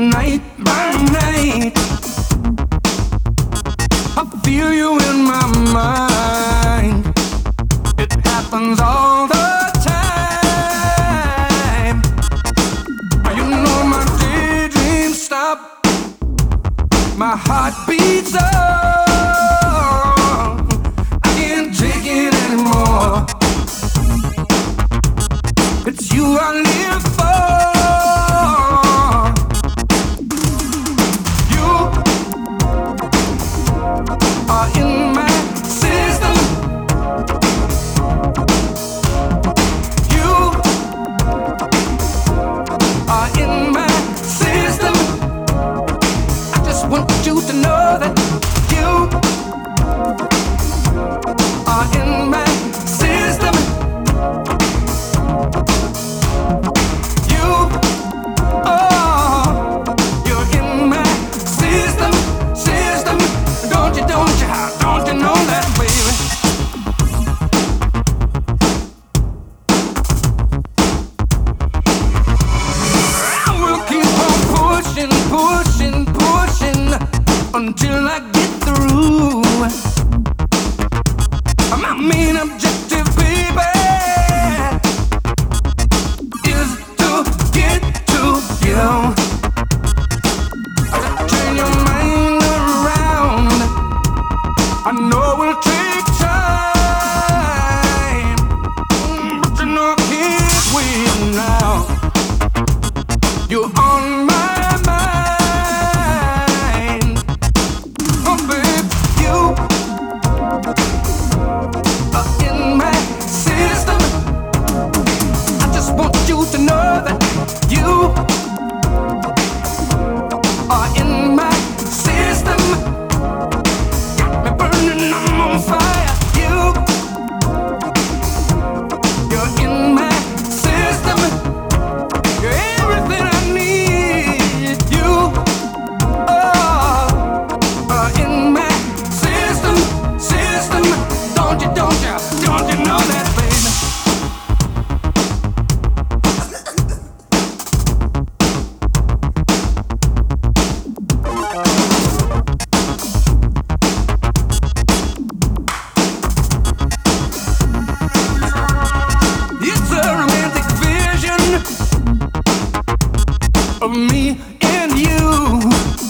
night by night. I feel you in my mind. It happens all the time. You know my daydreams stop. My heart beats up. I can't take it anymore. It's you I live for. You are in my system. You are in my system. I just want you to know that you are in my system. Until I get through. My main objective, baby, is to get to you. Turn your mind around. I know it will take time, but you know I can't wait now. You're on my to know that you are in my system. Got me burning, I'm on fire. You're in my system. You're everything I need. You are in my system. Don't you know that, baby? Of me and you.